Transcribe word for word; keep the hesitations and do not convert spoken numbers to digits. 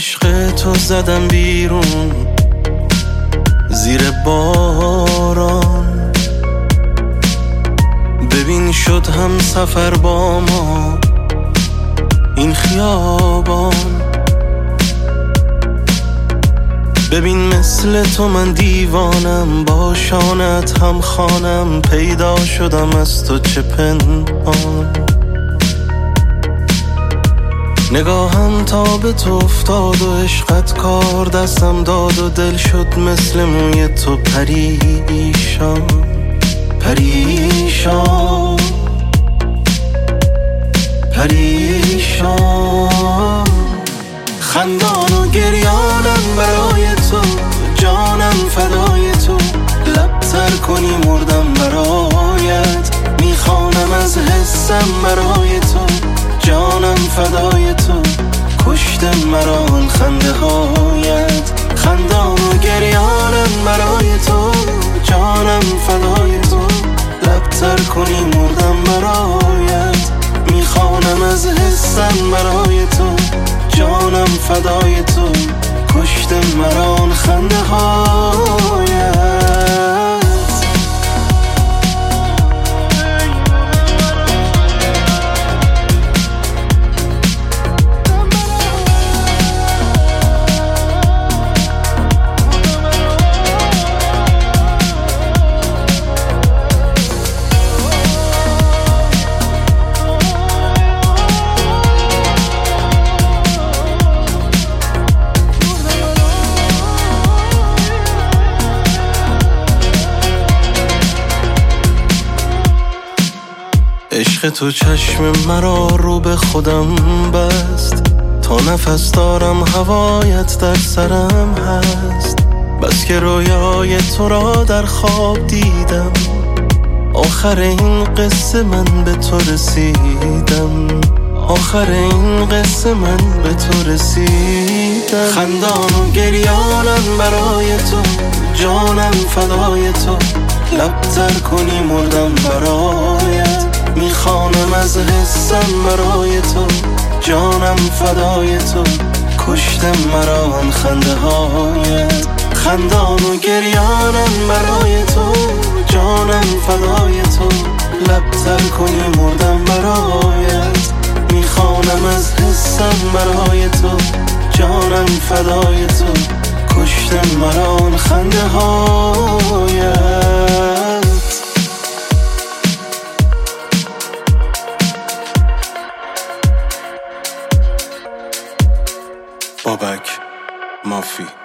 عشق تو زدم بیرون زیر باران، ببین شد هم سفر با ما این خیابان. ببین مثل تو من دیوانم، با شانت هم خانم، پیدا شدم از تو چه پنهان. نگاهم تا به تو افتاد و عشقت کار دستم داد و دل شد مثل موی تو پریشان پریشان پریشان. خندان و گریانم برای تو، جانم فدای تو، لب تر کنی مردم برایت، میخوانم از حسم برای تو، جانم فدای تو، کشت مرا آن خنده هایت. خندان و گریانم برای تو، جانم فدای تو، لب تر کنی مردم برایت، میخوانم از حسم برای تو، جانم فدای تو، کشت مرا آن خنده هایت. عشق تو چشم مرا رو به خودم بست، تا نفس دارم هوایت در سرم هست. بس که رویای تو را در خواب دیدم، آخر این قصه من به تو رسیدم، آخر این قصه من به تو رسیدم. خندان و گریانم برای تو، جانم فدای تو، لب تر کنی مردم برایت، میخوانم از حسم برای تو، جانم فدای تو، کشت مرا آن خنده هایت. خندان و گریانم برای تو، جانم فدای تو، لب تر کنی مردم برایت، میخوانم از حسم برای تو، جانم فدای تو، کشت مرا آن خنده هایت. بابک مافی.